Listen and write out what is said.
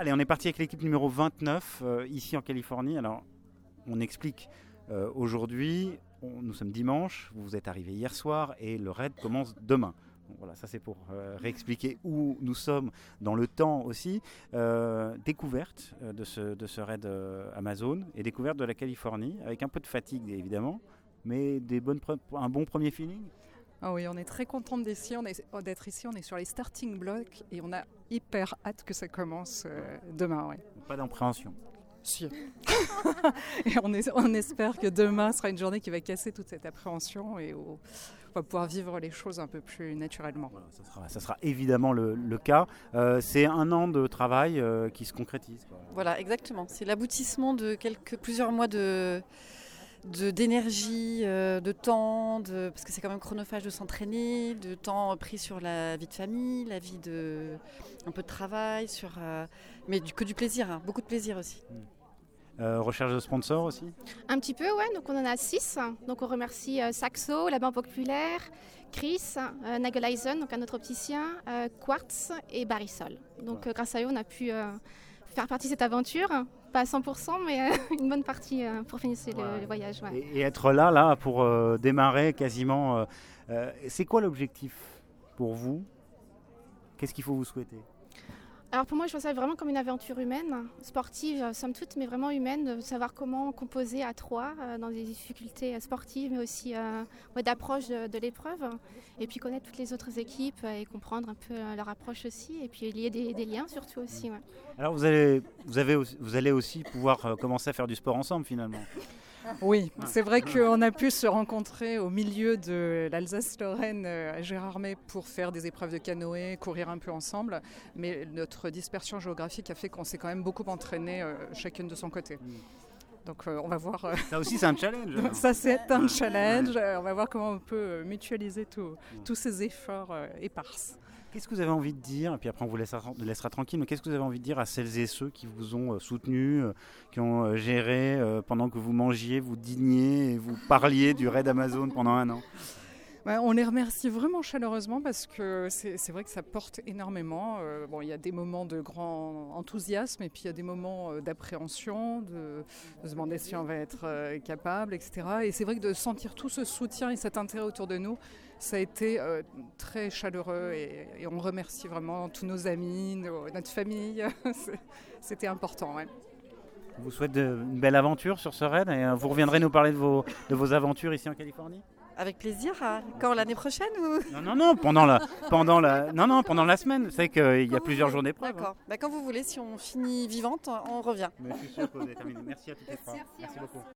Allez, on est parti avec l'équipe numéro 29, ici en Californie. Alors, on explique aujourd'hui, nous sommes dimanche, vous êtes arrivés hier soir et le raid commence demain. Donc voilà, ça c'est pour réexpliquer où nous sommes dans le temps aussi. Découverte de ce raid Amazon et découverte de la Californie, avec un peu de fatigue évidemment, mais un bon premier feeling. Ah oui, on est très content d'être ici. On est sur les starting blocks et on a hyper hâte que ça commence demain. Ouais. Pas d'appréhension. Si. Et on espère que demain sera une journée qui va casser toute cette appréhension et on va pouvoir vivre les choses un peu plus naturellement. Voilà, ça sera évidemment le cas. C'est un an de travail qui se concrétise. Voilà, exactement. C'est l'aboutissement de plusieurs mois d'énergie, de temps, parce que c'est quand même chronophage de s'entraîner, de temps pris sur la vie de famille, la vie un peu de travail, mais que du plaisir, hein, beaucoup de plaisir aussi. Recherche de sponsors aussi ? Un petit peu, ouais. Donc on en a 6. Donc on remercie Saxo, la Banque Populaire, Chris, Nageleisen, donc un autre opticien, Quartz et Barisol. Donc grâce à eux, on a pu faire partie de cette aventure. Pas à 100%, mais une bonne partie pour finir le voyage. Ouais. Et être là pour démarrer quasiment. C'est quoi l'objectif pour vous ? Qu'est-ce qu'il faut vous souhaiter ? Alors pour moi, je vois ça vraiment comme une aventure humaine, sportive, somme toute, mais vraiment humaine, de savoir comment composer à trois dans des difficultés sportives, mais aussi d'approche de l'épreuve, et puis connaître toutes les autres équipes et comprendre un peu leur approche aussi, et puis lier des liens surtout aussi. Ouais. Alors vous allez aussi pouvoir commencer à faire du sport ensemble finalement. Oui, c'est vrai qu'on a pu se rencontrer au milieu de l'Alsace-Lorraine à Gérardmer pour faire des épreuves de canoë, courir un peu ensemble. Mais notre dispersion géographique a fait qu'on s'est quand même beaucoup entraîné chacune de son côté. Donc on va voir. Ça aussi c'est un challenge. Ça c'est un challenge. On va voir comment on peut mutualiser tous ces efforts éparses. Qu'est-ce que vous avez envie de dire, et puis après on vous laissera tranquille, mais qu'est-ce que vous avez envie de dire à celles et ceux qui vous ont soutenu, qui ont géré pendant que vous mangiez, vous dîniez et vous parliez du raid Amazon pendant un an ? On les remercie vraiment chaleureusement parce que c'est vrai que ça porte énormément. Il y a des moments de grand enthousiasme et puis il y a des moments d'appréhension, de se demander si on va être capable, etc. Et c'est vrai que de sentir tout ce soutien et cet intérêt autour de nous, ça a été très chaleureux et on remercie vraiment tous nos amis, notre famille. C'était important. Ouais. Je vous souhaite une belle aventure sur ce raid et vous reviendrez nous parler de vos aventures ici en Californie ? Avec plaisir. Quand, l'année prochaine ou... Non, pendant la semaine. Vous savez qu'il y a plusieurs jours d'épreuve. D'accord. Quand vous voulez, si on finit vivante, on revient. Mais je suis sûr que vous avez terminé. Merci à toutes les trois. Merci beaucoup.